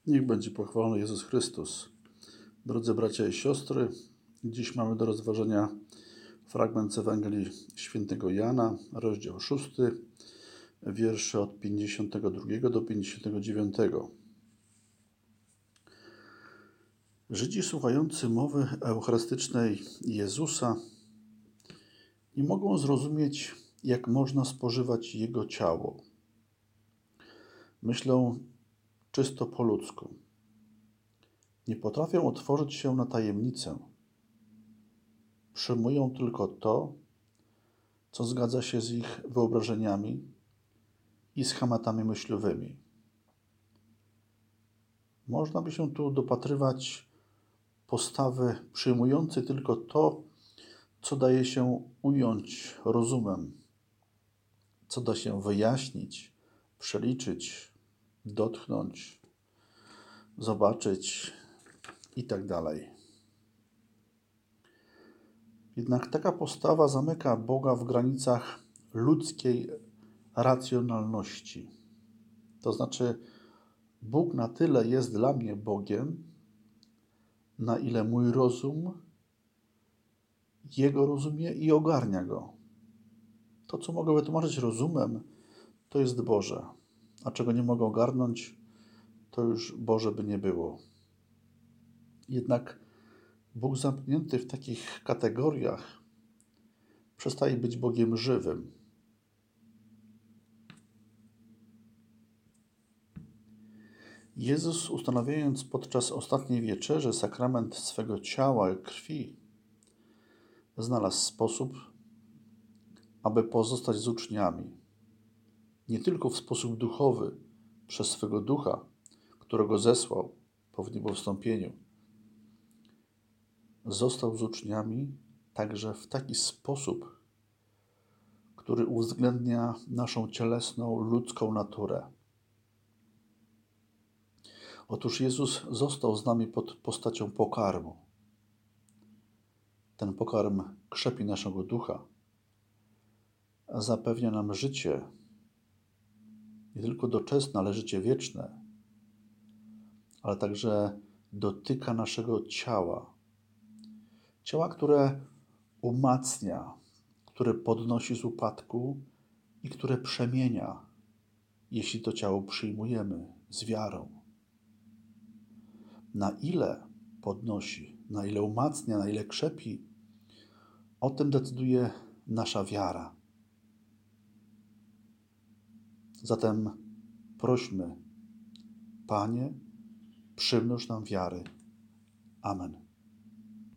Niech będzie pochwalony Jezus Chrystus. Drodzy bracia i siostry, dziś mamy do rozważenia fragment z Ewangelii Świętego Jana, rozdział 6, wiersze od 52 do 59. Żydzi słuchający mowy eucharystycznej Jezusa nie mogą zrozumieć, jak można spożywać Jego ciało. Myślą czysto po ludzku. Nie potrafią otworzyć się na tajemnicę. Przyjmują tylko to, co zgadza się z ich wyobrażeniami i schematami myślowymi. Można by się tu dopatrywać postawy przyjmującej tylko to, co daje się ująć rozumem, co da się wyjaśnić, przeliczyć, dotknąć, zobaczyć itd. Jednak taka postawa zamyka Boga w granicach ludzkiej racjonalności. To znaczy, Bóg na tyle jest dla mnie Bogiem, na ile mój rozum Jego rozumie i ogarnia Go. To, co mogę wytłumaczyć rozumem, to jest Boże, a czego nie mogę ogarnąć, to już Boże by nie było. Jednak Bóg zamknięty w takich kategoriach przestaje być Bogiem żywym. Jezus, ustanawiając podczas ostatniej wieczerzy sakrament swego ciała i krwi, znalazł sposób, aby pozostać z uczniami. Nie tylko w sposób duchowy, przez swego Ducha, którego zesłał po wniebowstąpieniu. Został z uczniami także w taki sposób, który uwzględnia naszą cielesną, ludzką naturę. Otóż Jezus został z nami pod postacią pokarmu. Ten pokarm krzepi naszego ducha, zapewnia nam życie, nie tylko doczesne, ale życie wieczne, ale także dotyka naszego ciała. Ciała, które umacnia, które podnosi z upadku i które przemienia, jeśli to ciało przyjmujemy z wiarą. Na ile podnosi, na ile umacnia, na ile krzepi, o tym decyduje nasza wiara. Zatem prośmy, Panie, przymnóż nam wiary. Amen.